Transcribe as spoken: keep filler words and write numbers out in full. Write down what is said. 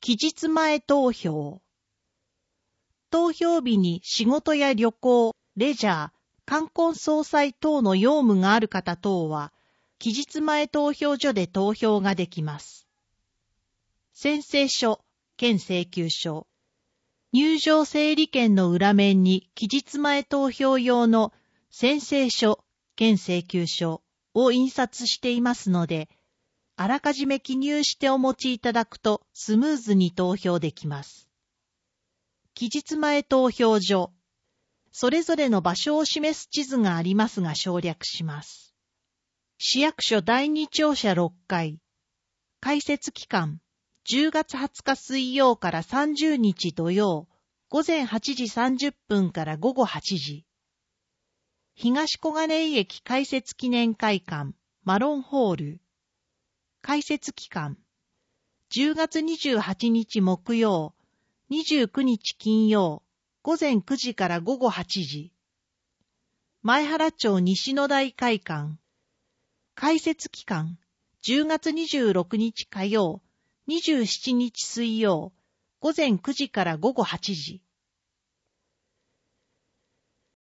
期日前投票。投票日に仕事や旅行、レジャー、冠婚葬祭等の用務がある方等は、期日前投票所で投票ができます。宣誓書、兼請求書。入場整理券の裏面に期日前投票用の宣誓書、兼請求書を印刷していますので、あらかじめ記入してお持ちいただくとスムーズに投票できます。期日前投票所。それぞれの場所を示す地図がありますが省略します。市役所だいに庁舎ろっかい。開設期間、じゅうがつはつか水曜からさんじゅうにち土曜、午前はちじさんじゅっぷんから午後はちじ。東小金井駅開設記念会館、マロンホール。開設期間、じゅうがつにじゅうはちにち木曜、にじゅうくにち金曜、午前くじから午後はちじ。前原町西野台会館。開設期間、じゅうがつにじゅうろくにち火曜、にじゅうしちにち水曜、午前くじから午後はちじ。